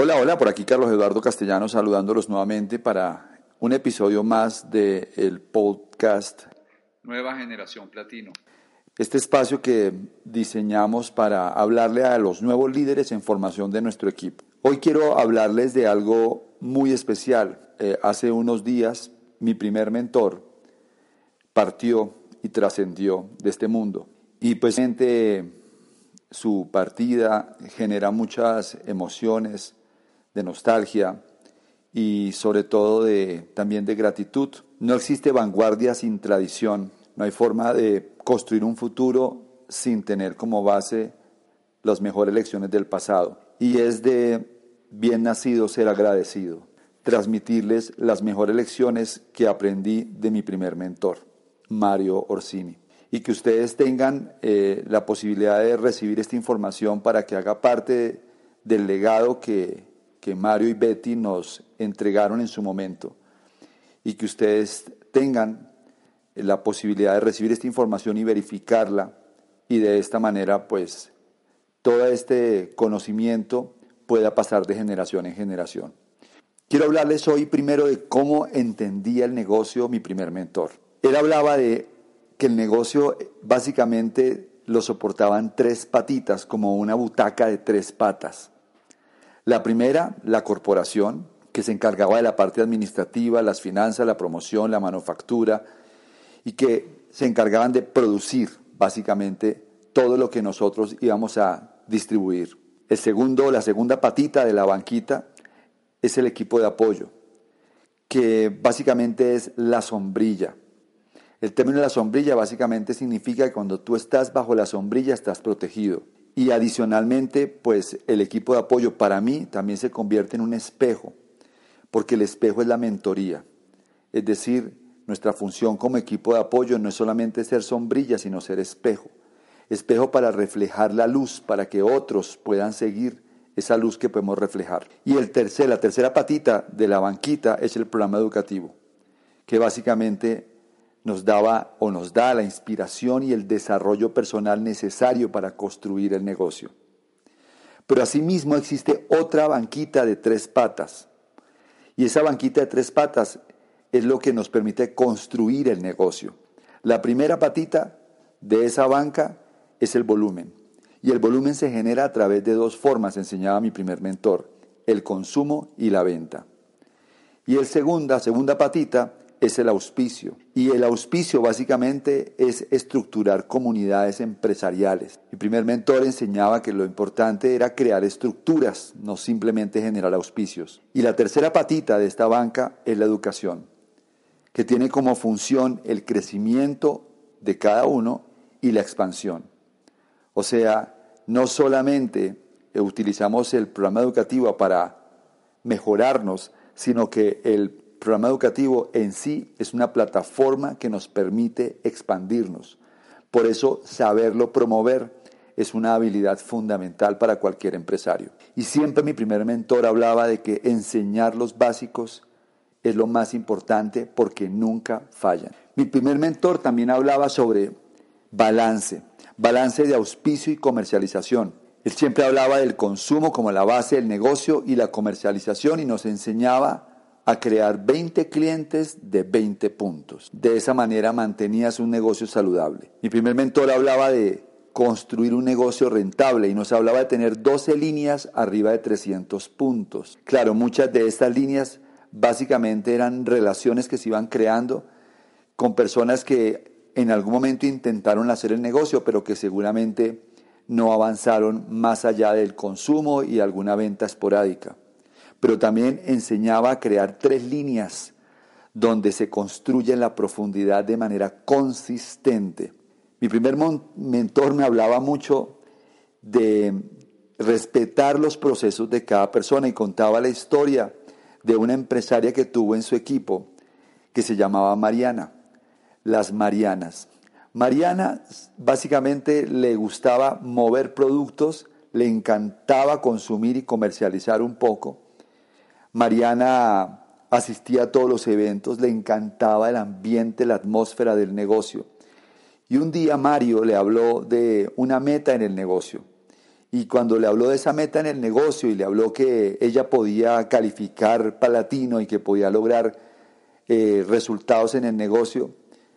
Hola, hola, por aquí Carlos Eduardo Castellanos saludándolos nuevamente para un episodio más del podcast Nueva Generación Platino. Este espacio que diseñamos para hablarle a los nuevos líderes en formación de nuestro equipo. Hoy quiero hablarles de algo muy especial. Hace unos días mi primer mentor partió y trascendió de este mundo. Y pues su partida genera muchas emociones de nostalgia y sobre todo también de gratitud. No existe vanguardia sin tradición, no hay forma de construir un futuro sin tener como base las mejores lecciones del pasado. Y es de bien nacido ser agradecido, transmitirles las mejores lecciones que aprendí de mi primer mentor, Mario Orsini. Y que ustedes tengan la posibilidad de recibir esta información para que haga parte del legado que Mario y Betty nos entregaron en su momento, y que ustedes tengan la posibilidad de recibir esta información y verificarla, y de esta manera pues todo este conocimiento pueda pasar de generación en generación. Quiero hablarles hoy primero de cómo entendía el negocio mi primer mentor. Él hablaba de que el negocio básicamente lo soportaban tres patitas, como una butaca de tres patas. La primera, la corporación, que se encargaba de la parte administrativa, las finanzas, la promoción, la manufactura, y que se encargaban de producir básicamente todo lo que nosotros íbamos a distribuir. La segunda patita de la banquita es el equipo de apoyo, que básicamente es la sombrilla. El término de la sombrilla básicamente significa que cuando tú estás bajo la sombrilla estás protegido. Y adicionalmente, pues el equipo de apoyo para mí también se convierte en un espejo, porque el espejo es la mentoría. Es decir, nuestra función como equipo de apoyo no es solamente ser sombrilla, sino ser espejo. Espejo para reflejar la luz, para que otros puedan seguir esa luz que podemos reflejar. Y la tercera patita de la banquita es el programa educativo, que básicamente nos daba o nos da la inspiración y el desarrollo personal necesario para construir el negocio. Pero asimismo existe otra banquita de tres patas, y esa banquita de tres patas es lo que nos permite construir el negocio. La primera patita de esa banca es el volumen, y el volumen se genera a través de dos formas, enseñaba mi primer mentor: el consumo y la venta. Y la segunda patita es el auspicio. Y el auspicio básicamente es estructurar comunidades empresariales. Mi primer mentor enseñaba que lo importante era crear estructuras, no simplemente generar auspicios. Y la tercera patita de esta banca es la educación, que tiene como función el crecimiento de cada uno y la expansión. O sea, no solamente utilizamos el programa educativo para mejorarnos, sino que el programa educativo en sí es una plataforma que nos permite expandirnos. Por eso, saberlo promover es una habilidad fundamental para cualquier empresario. Y siempre mi primer mentor hablaba de que enseñar los básicos es lo más importante porque nunca fallan. Mi primer mentor también hablaba sobre balance de auspicio y comercialización. Él siempre hablaba del consumo como la base del negocio y la comercialización, y nos enseñaba a crear 20 clientes de 20 puntos. De esa manera mantenías un negocio saludable. Mi primer mentor hablaba de construir un negocio rentable y nos hablaba de tener 12 líneas arriba de 300 puntos. Claro, muchas de estas líneas básicamente eran relaciones que se iban creando con personas que en algún momento intentaron hacer el negocio, pero que seguramente no avanzaron más allá del consumo y alguna venta esporádica. Pero también enseñaba a crear 3 líneas donde se construye en la profundidad de manera consistente. Mi primer mentor me hablaba mucho de respetar los procesos de cada persona y contaba la historia de una empresaria que tuvo en su equipo que se llamaba Mariana, las Marianas. Mariana básicamente le gustaba mover productos, le encantaba consumir y comercializar un poco. Mariana asistía a todos los eventos, le encantaba el ambiente, la atmósfera del negocio. Y un día Mario le habló de una meta en el negocio Y cuando le habló de esa meta en el negocio y le habló que ella podía calificar Palatino y que podía lograr resultados en el negocio,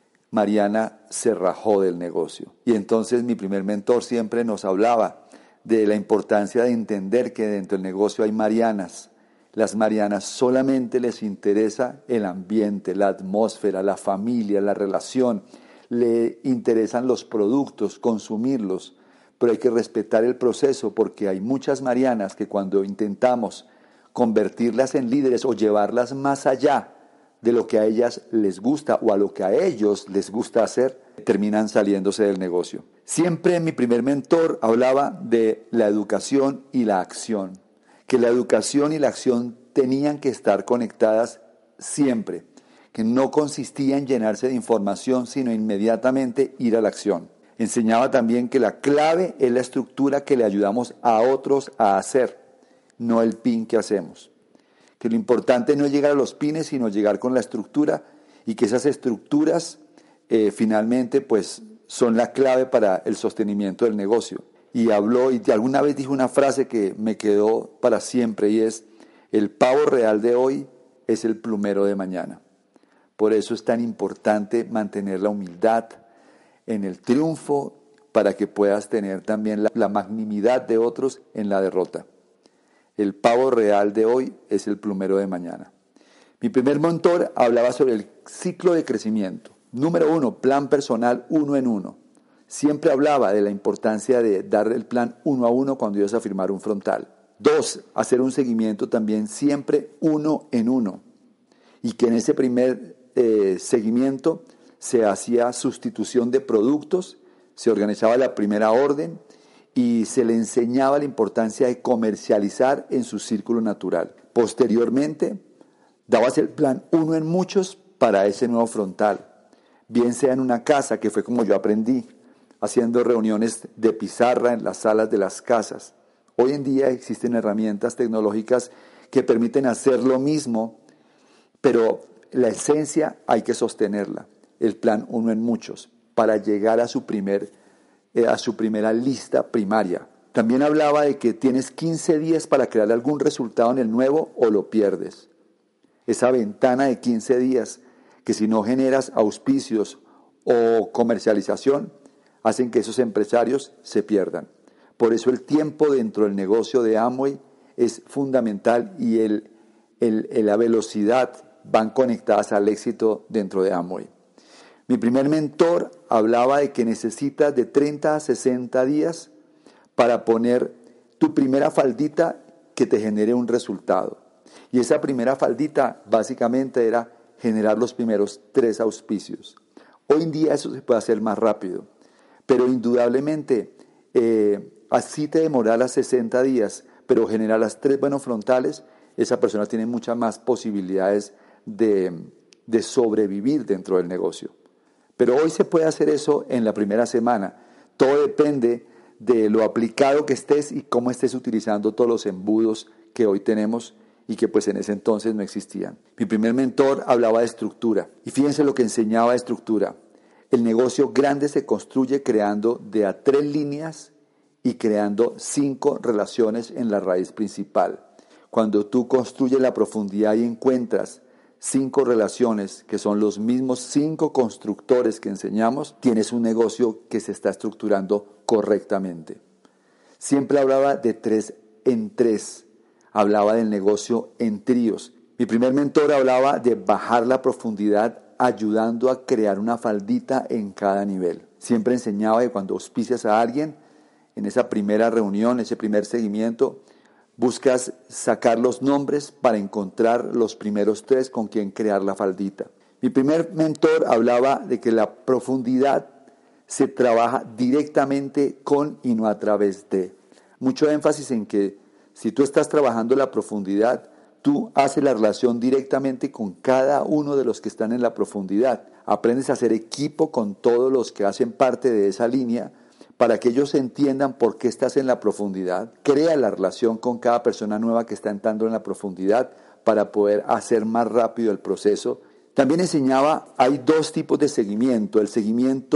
Mariana se rajó del negocio. Y entonces mi primer mentor siempre nos hablaba de la importancia de entender que dentro del negocio hay Marianas. Las Marianas solamente les interesa el ambiente, la atmósfera, la familia, la relación. Le interesan los productos, consumirlos, pero hay que respetar el proceso porque hay muchas Marianas que cuando intentamos convertirlas en líderes o llevarlas más allá de lo que a ellas les gusta o a lo que a ellos les gusta hacer, terminan saliéndose del negocio. Siempre mi primer mentor hablaba de la educación y la acción, que la educación y la acción tenían que estar conectadas siempre, que no consistía en llenarse de información, sino inmediatamente ir a la acción. Enseñaba también que la clave es la estructura que le ayudamos a otros a hacer, no el pin que hacemos. Que lo importante no es llegar a los pines, sino llegar con la estructura y que esas estructuras finalmente pues son la clave para el sostenimiento del negocio. Y habló y alguna vez dijo una frase que me quedó para siempre y es: el pavo real de hoy es el plumero de mañana. Por eso es tan importante mantener la humildad en el triunfo para que puedas tener también la magnanimidad de otros en la derrota. El pavo real de hoy es el plumero de mañana. Mi primer mentor hablaba sobre el ciclo de crecimiento. Número 1, plan personal 1 en 1. Siempre hablaba de la importancia de dar el plan 1 a 1 cuando ibas a firmar un frontal. 2, hacer un seguimiento también siempre 1 en 1. Y que en ese primer seguimiento se hacía sustitución de productos, se organizaba la primera orden y se le enseñaba la importancia de comercializar en su círculo natural. Posteriormente, dabas el plan 1 en muchos para ese nuevo frontal, bien sea en una casa, que fue como yo aprendí, haciendo reuniones de pizarra en las salas de las casas. Hoy en día existen herramientas tecnológicas que permiten hacer lo mismo, pero la esencia hay que sostenerla, el plan 1 en muchos, para llegar a su primera lista primaria. También hablaba de que tienes 15 días para crear algún resultado en el nuevo o lo pierdes. Esa ventana de 15 días, que si no generas auspicios o comercialización, hacen que esos empresarios se pierdan. Por eso el tiempo dentro del negocio de Amway es fundamental y la velocidad van conectadas al éxito dentro de Amway. Mi primer mentor hablaba de que necesitas de 30 a 60 días para poner tu primera faldita que te genere un resultado. Y esa primera faldita básicamente era generar los primeros 3 auspicios. Hoy en día eso se puede hacer más rápido, pero indudablemente así te demorarás 60 días, pero generar las 3 buenos frontales, esa persona tiene muchas más posibilidades de sobrevivir dentro del negocio. Pero hoy se puede hacer eso en la primera semana. Todo depende de lo aplicado que estés y cómo estés utilizando todos los embudos que hoy tenemos y que pues en ese entonces no existían. Mi primer mentor hablaba de estructura y fíjense lo que enseñaba de estructura. El negocio grande se construye creando de a 3 líneas y creando 5 relaciones en la raíz principal. Cuando tú construyes la profundidad y encuentras 5 relaciones que son los mismos 5 constructores que enseñamos, tienes un negocio que se está estructurando correctamente. Siempre hablaba de 3 en 3, hablaba del negocio en tríos. Mi primer mentor hablaba de bajar la profundidad ayudando a crear una faldita en cada nivel. Siempre enseñaba que cuando auspicias a alguien, en esa primera reunión, ese primer seguimiento, buscas sacar los nombres para encontrar los primeros 3 con quien crear la faldita. Mi primer mentor hablaba de que la profundidad se trabaja directamente con y no a través de. Mucho énfasis en que si tú estás trabajando la profundidad, tú haces la relación directamente con cada uno de los que están en la profundidad. Aprendes a hacer equipo con todos los que hacen parte de esa línea para que ellos entiendan por qué estás en la profundidad. Crea la relación con cada persona nueva que está entrando en la profundidad para poder hacer más rápido el proceso. También enseñaba, hay 2 tipos de seguimiento, el seguimiento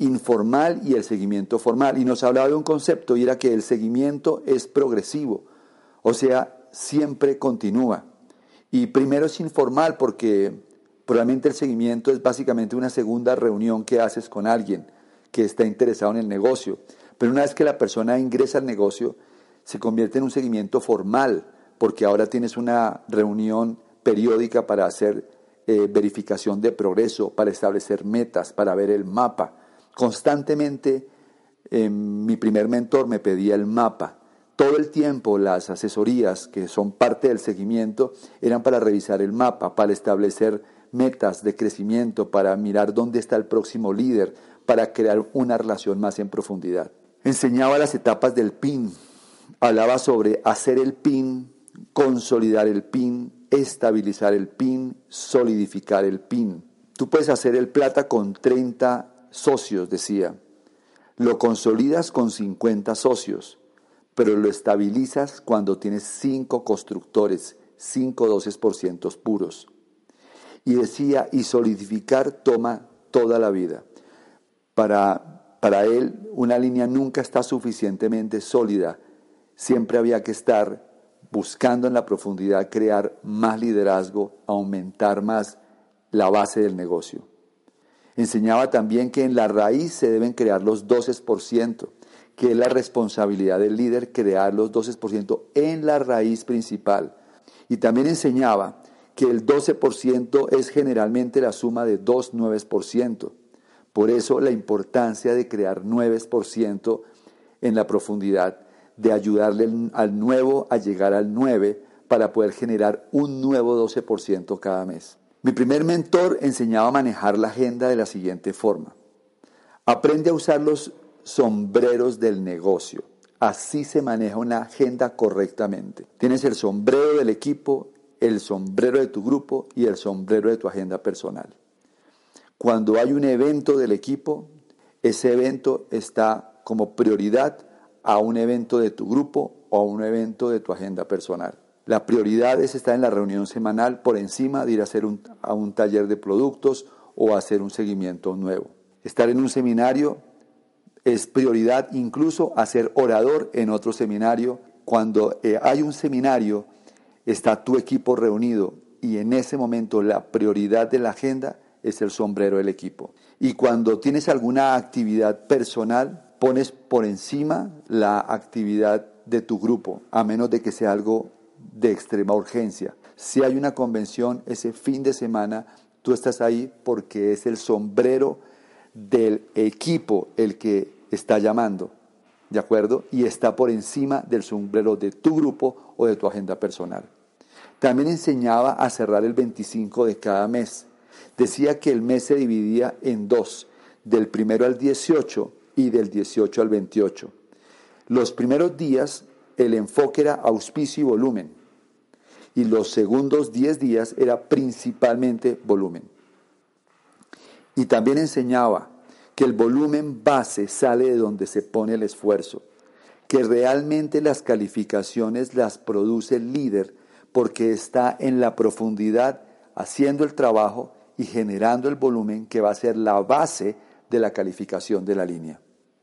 informal y el seguimiento formal. Y nos hablaba de un concepto y era que el seguimiento es progresivo, o sea, siempre continúa. Y primero es informal porque probablemente el seguimiento es básicamente una segunda reunión que haces con alguien que está interesado en el negocio. Pero una vez que la persona ingresa al negocio, se convierte en un seguimiento formal, porque ahora tienes una reunión periódica para hacer verificación de progreso, para establecer metas, para ver el mapa. Constantemente mi primer mentor me pedía el mapa. Todo el tiempo las asesorías que son parte del seguimiento eran para revisar el mapa, para establecer metas de crecimiento, para mirar dónde está el próximo líder, para crear una relación más en profundidad. Enseñaba las etapas del PIN, hablaba sobre hacer el PIN, consolidar el PIN, estabilizar el PIN, solidificar el PIN. Tú puedes hacer el plata con 30 socios, decía. Lo consolidas con 50 socios, pero lo estabilizas cuando tienes 5 constructores, 5 12% puros. Y decía, y solidificar toma toda la vida. Para él, una línea nunca está suficientemente sólida. Siempre había que estar buscando en la profundidad crear más liderazgo, aumentar más la base del negocio. Enseñaba también que en la raíz se deben crear los 12%, que es la responsabilidad del líder crear los 12% en la raíz principal. Y también enseñaba que el 12% es generalmente la suma de 2 9%. Por eso la importancia de crear 9% en la profundidad, de ayudarle al nuevo a llegar al 9 para poder generar un nuevo 12% cada mes. Mi primer mentor enseñaba a manejar la agenda de la siguiente forma. Aprende a usar los sombreros del negocio. Así se maneja una agenda correctamente. Tienes el sombrero del equipo, el sombrero de tu grupo y el sombrero de tu agenda personal. Cuando hay un evento del equipo, ese evento está como prioridad a un evento de tu grupo o a un evento de tu agenda personal. La prioridad es estar en la reunión semanal por encima de ir a hacer a un taller de productos o hacer un seguimiento nuevo. Estar en un seminario es prioridad, incluso a ser orador en otro seminario. Cuando hay un seminario, está tu equipo reunido y en ese momento la prioridad de la agenda es el sombrero del equipo. Y cuando tienes alguna actividad personal, pones por encima la actividad de tu grupo, a menos de que sea algo de extrema urgencia. Si hay una convención ese fin de semana, tú estás ahí porque es el sombrero del equipo el que está llamando, ¿de acuerdo? Y está por encima del sombrero de tu grupo o de tu agenda personal. También enseñaba a cerrar el 25 de cada mes. Decía que el mes se dividía en 2, del 1 al 18 y del 18 al 28. Los primeros días el enfoque era auspicio y volumen, y los segundos 10 días era principalmente volumen. Y también enseñaba que el volumen base sale de donde se pone el esfuerzo, que realmente las calificaciones las produce el líder porque está en la profundidad haciendo el trabajo y generando el volumen que va a ser la base de la calificación de la línea.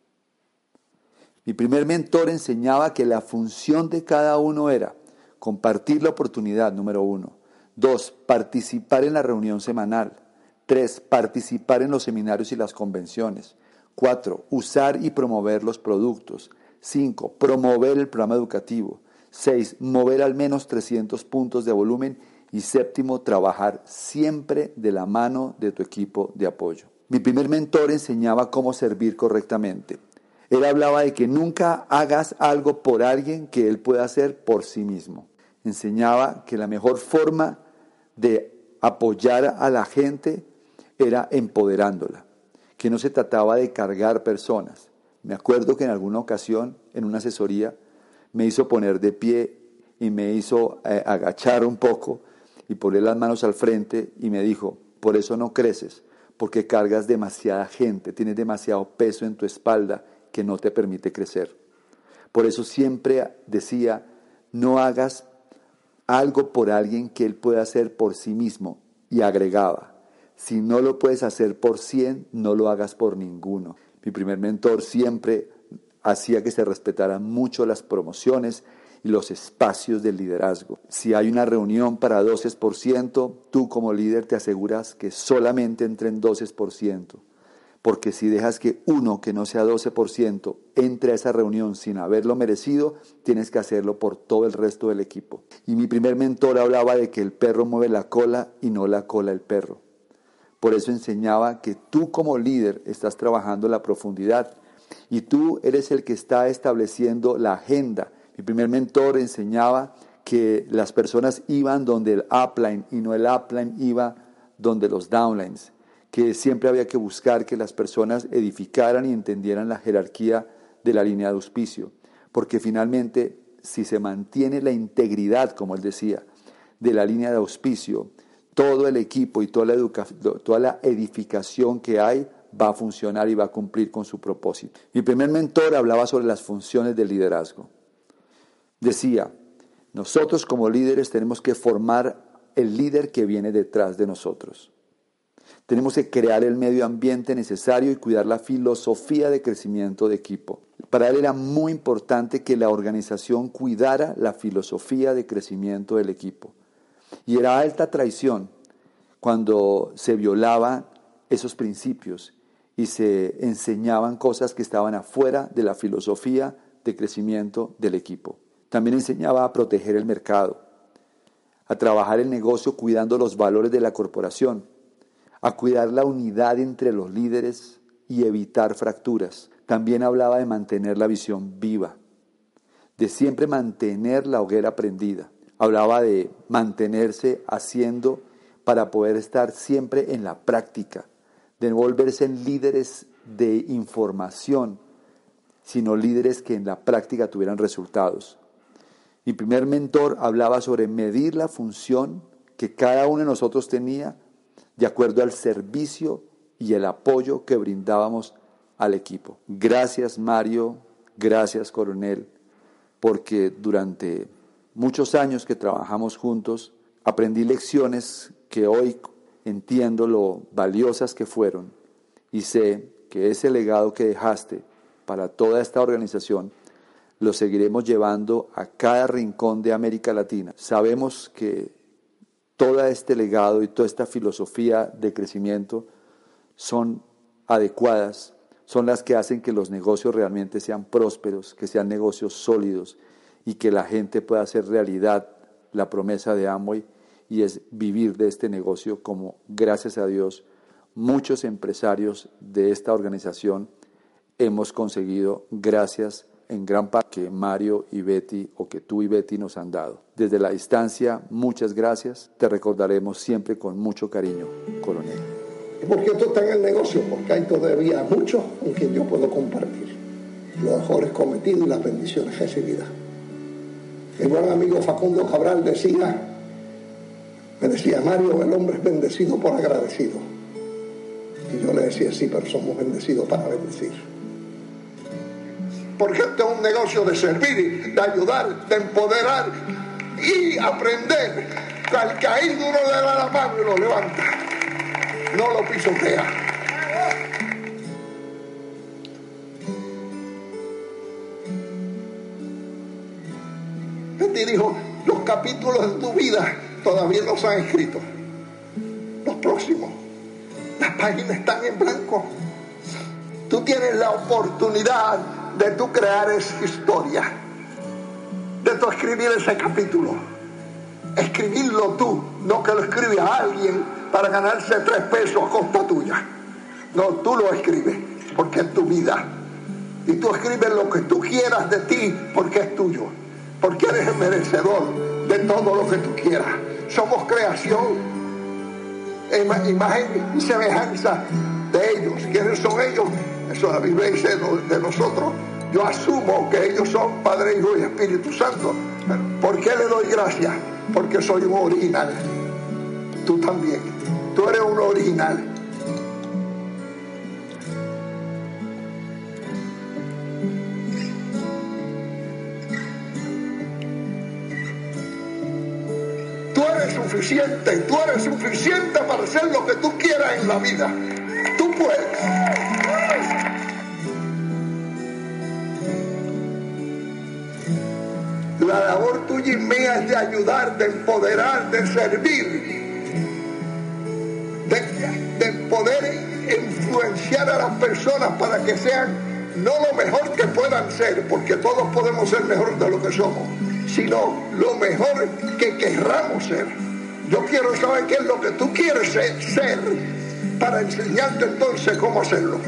Mi primer mentor enseñaba que la función de cada uno era compartir la oportunidad, número 1. 2, participar en la reunión semanal. 3, participar en los seminarios y las convenciones. 4, usar y promover los productos. 5, promover el programa educativo. 6, mover al menos 300 puntos de volumen. Y 7, trabajar siempre de la mano de tu equipo de apoyo. Mi primer mentor enseñaba cómo servir correctamente. Él hablaba de que nunca hagas algo por alguien que él pueda hacer por sí mismo. Enseñaba que la mejor forma de apoyar a la gente era empoderándola, que no se trataba de cargar personas. Me acuerdo que en alguna ocasión, en una asesoría, me hizo poner de pie y me hizo agachar un poco y poner las manos al frente y me dijo, por eso no creces, porque cargas demasiada gente, tienes demasiado peso en tu espalda que no te permite crecer. Por eso siempre decía, no hagas algo por alguien que él pueda hacer por sí mismo. Y agregaba, si no lo puedes hacer por 100, no lo hagas por ninguno. Mi primer mentor siempre hacía que se respetaran mucho las promociones y los espacios del liderazgo. Si hay una reunión para 12%, tú como líder te aseguras que solamente entren 12%. Porque si dejas que uno que no sea 12% entre a esa reunión sin haberlo merecido, tienes que hacerlo por todo el resto del equipo. Y mi primer mentor hablaba de que el perro mueve la cola y no la cola el perro. Por eso enseñaba que tú como líder estás trabajando la profundidad y tú eres el que está estableciendo la agenda. Mi primer mentor enseñaba que las personas iban donde el upline y no el upline iba donde los downlines. Que siempre había que buscar que las personas edificaran y entendieran la jerarquía de la línea de auspicio, porque finalmente si se mantiene la integridad, como él decía, de la línea de auspicio, todo el equipo y toda la edificación que hay va a funcionar y va a cumplir con su propósito. Mi primer mentor hablaba sobre las funciones del liderazgo. Decía, nosotros como líderes tenemos que formar el líder que viene detrás de nosotros. Tenemos que crear el medio ambiente necesario y cuidar la filosofía de crecimiento de equipo. Para él era muy importante que la organización cuidara la filosofía de crecimiento del equipo. Y era alta traición cuando se violaban esos principios y se enseñaban cosas que estaban afuera de la filosofía de crecimiento del equipo. También enseñaba a proteger el mercado, a trabajar el negocio cuidando los valores de la corporación, a cuidar la unidad entre los líderes y evitar fracturas. También hablaba de mantener la visión viva, de siempre mantener la hoguera prendida. Hablaba de mantenerse haciendo para poder estar siempre en la práctica, de no volverse en líderes de información, sino líderes que en la práctica tuvieran resultados. Mi primer mentor hablaba sobre medir la función que cada uno de nosotros tenía de acuerdo al servicio y el apoyo que brindábamos al equipo. Gracias Mario, gracias Coronel, porque durante muchos años que trabajamos juntos, aprendí lecciones que hoy entiendo lo valiosas que fueron y sé que ese legado que dejaste para toda esta organización lo seguiremos llevando a cada rincón de América Latina. Sabemos que todo este legado y toda esta filosofía de crecimiento son adecuadas, son las que hacen que los negocios realmente sean prósperos, que sean negocios sólidos y que la gente pueda hacer realidad la promesa de Amway y es vivir de este negocio como, gracias a Dios, muchos empresarios de esta organización hemos conseguido gracias en gran parte que Mario y Betty o que tú y Betty nos han dado. Desde la distancia, muchas gracias. Te recordaremos siempre con mucho cariño, Coronel. ¿Y por qué tú estás en el negocio? Porque hay todavía muchos con quien yo puedo compartir los errores cometidos y las bendiciones recibidas. Mi buen amigo Facundo Cabral me decía, Mario, el hombre es bendecido por agradecido. Y yo le decía, sí, pero somos bendecidos para bendecir. Porque este es un negocio de servir, de ayudar, de empoderar y aprender. Al caído uno le da la mano y lo levanta, no lo pisotea. Betty dijo, los capítulos de tu vida todavía no se han escrito. Los próximos, las páginas están en blanco. Tú tienes la oportunidad de tú crear esa historia, de tú escribir ese capítulo, escribirlo tú, no que lo escribe a alguien para ganarse 3 pesos a costa tuya. No, tú lo escribes porque es tu vida y tú escribes lo que tú quieras de ti porque es tuyo, porque eres el merecedor de todo lo que tú quieras. Somos creación, imagen y semejanza de ellos. ¿Quiénes son ellos? Eso la Biblia dice de nosotros. Yo asumo que ellos son Padre, Hijo y Espíritu Santo. ¿Por qué le doy gracias? Porque soy un original. Tú también. Tú eres un original. Tú eres suficiente para hacer lo que tú quieras en la vida. Tú puedes. tuya y mía es de ayudar, de empoderar, de servir, de poder influenciar a las personas para que sean no lo mejor que puedan ser, porque todos podemos ser mejor de lo que somos, sino lo mejor que querramos ser. Yo quiero saber qué es lo que tú quieres ser para enseñarte entonces cómo hacerlo.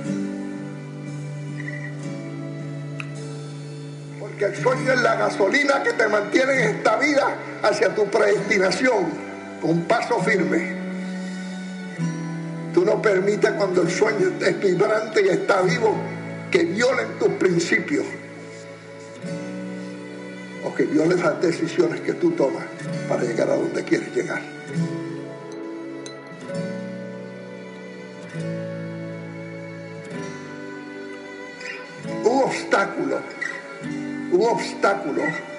Porque el sueño es la gasolina que te mantiene en esta vida hacia tu predestinación con paso firme. Tú no permitas cuando el sueño es vibrante y está vivo que violen tus principios o que violen las decisiones que tú tomas para llegar a donde quieres llegar. Un obstáculo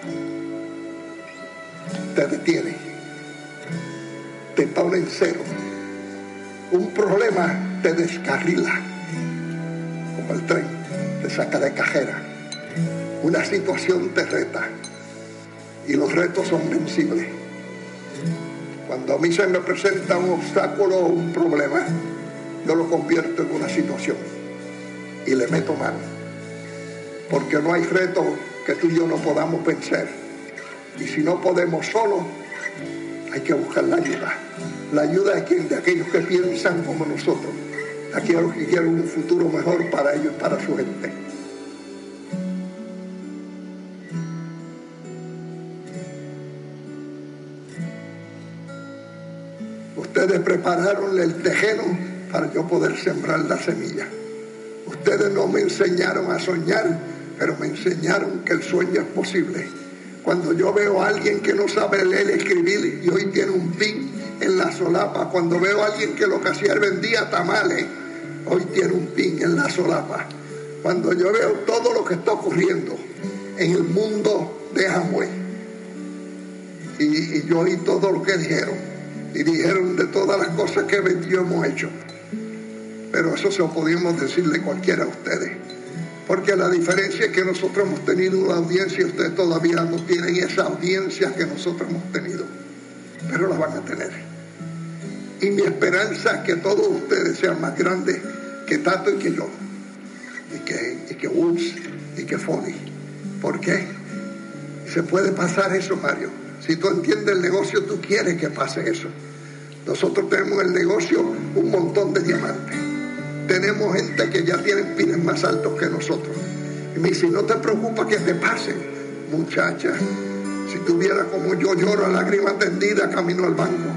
te detiene, te pone en cero. Un problema te descarrila, como el tren, te saca de cajera. Una situación te reta y los retos son vencibles. Cuando a mí se me presenta un obstáculo o un problema, yo lo convierto en una situación y le meto mano, porque no hay reto que tú y yo no podamos vencer, y si no podemos solos, hay que buscar la ayuda. La ayuda de aquellos que piensan como nosotros, aquellos que quieren un futuro mejor para ellos, para su gente. Ustedes prepararon el terreno para yo poder sembrar la semilla. Ustedes no me enseñaron a soñar, pero me enseñaron que el sueño es posible. Cuando yo veo a alguien que no sabe leer y escribir y hoy tiene un pin en la solapa, cuando veo a alguien que lo que hacía vendía tamales, hoy tiene un pin en la solapa, cuando yo veo todo lo que está ocurriendo en el mundo de Amway y yo oí todo lo que dijeron y dijeron de todas las cosas que yo hemos hecho, pero eso se lo podíamos decirle cualquiera a ustedes, porque la diferencia es que nosotros hemos tenido una audiencia y ustedes todavía no tienen esa audiencia que nosotros hemos tenido, pero la van a tener. Y mi esperanza es que todos ustedes sean más grandes que Tato y que yo, y que Woods y que Fonny. ¿Por qué? Se puede pasar eso, Mario. Si tú entiendes el negocio, tú quieres que pase eso. Nosotros tenemos en el negocio un montón de diamantes. Tenemos gente que ya tienen pines más altos que nosotros. Y me dice, no te preocupes que te pasen. Muchacha, si tuviera como yo lloro a lágrima tendida camino al banco.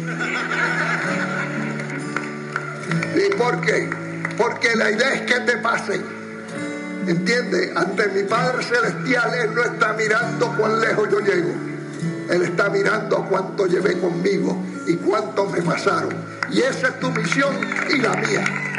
¿Y por qué? Porque la idea es que te pasen. ¿Entiendes? Ante mi Padre Celestial, Él no está mirando cuán lejos yo llego. Él está mirando a cuánto llevé conmigo y cuánto me pasaron. Y esa es tu misión y la mía.